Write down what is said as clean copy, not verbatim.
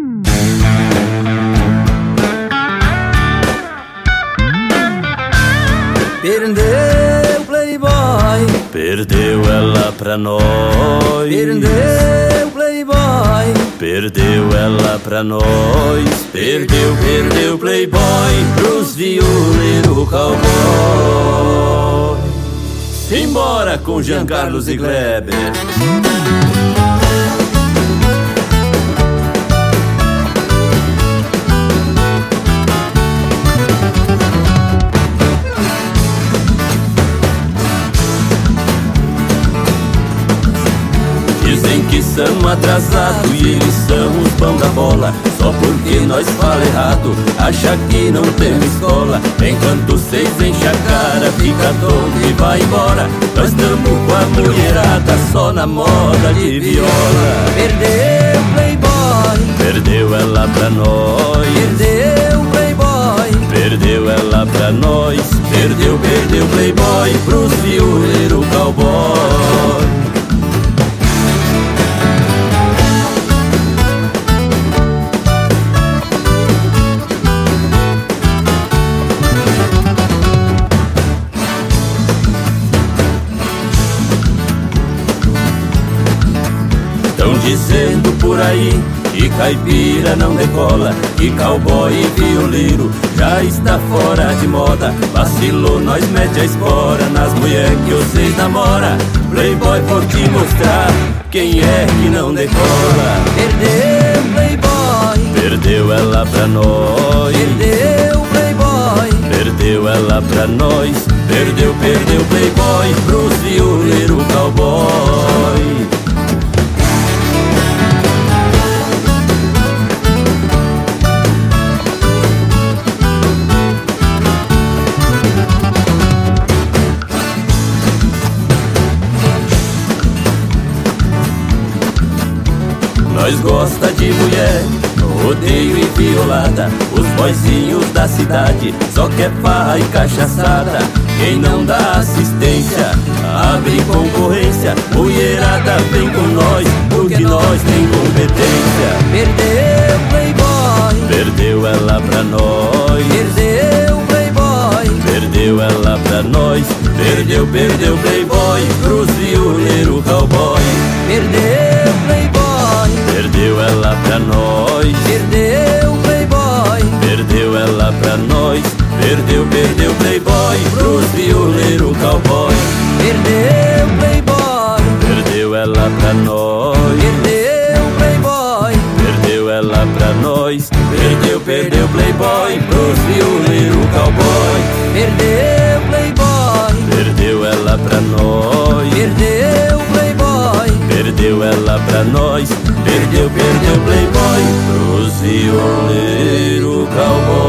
Perdeu, playboy, perdeu ela pra nós. Perdeu, playboy, perdeu ela pra nós. Perdeu, perdeu, playboy, pros violeiros cowboy. Embora com Jean Carlos e Kleber. Dizem que são atrasados e eles são os pão da bola. Só porque nós fala errado, acha que não tem escola. Enquanto cês enchem a cara, fica todo e vai embora. Nós tamo com a mulherada só na moda de viola. Perdeu, playboy, perdeu ela pra nós. Perdeu, playboy, perdeu ela pra nós. Perdeu, perdeu, playboy, pros violeiros cowboy. Tão dizendo por aí que caipira não decola, que cowboy e violeiro já está fora de moda. Vacilou, nós mete a espora nas mulher que vocês namora. Playboy, vou te mostrar quem é que não decola. Perdeu, playboy, perdeu ela pra nós. Perdeu, playboy, perdeu ela pra nós. Perdeu, perdeu, playboy, pros violeiros cowboy. Nós gosta de mulher, rodeio e violada. Os boizinhos da cidade só quer farra e cachaçada. Quem não dá assistência, abre concorrência. Mulherada vem com nós, porque nós tem competência. Perdeu, playboy, perdeu ela pra nós. Perdeu, playboy, perdeu ela pra nós. Perdeu, perdeu, playboy, pros violeiros cowboy. Perdeu, playboy, perdeu ela pra nós. Perdeu, playboy, perdeu ela pra nós. Perdeu, perdeu, playboy, pros violeiros cowboy. Perdeu, playboy, perdeu ela pra nós. Perdeu, playboy, perdeu ela pra nós. Perdeu, perdeu, playboy, pros violeiros cowboy. Perdeu, playboy, perdeu ela pra nós. Perdeu, playboy, perdeu ela pra nós. Perdeu, perdeu, playboy, pros violeiros cowboy.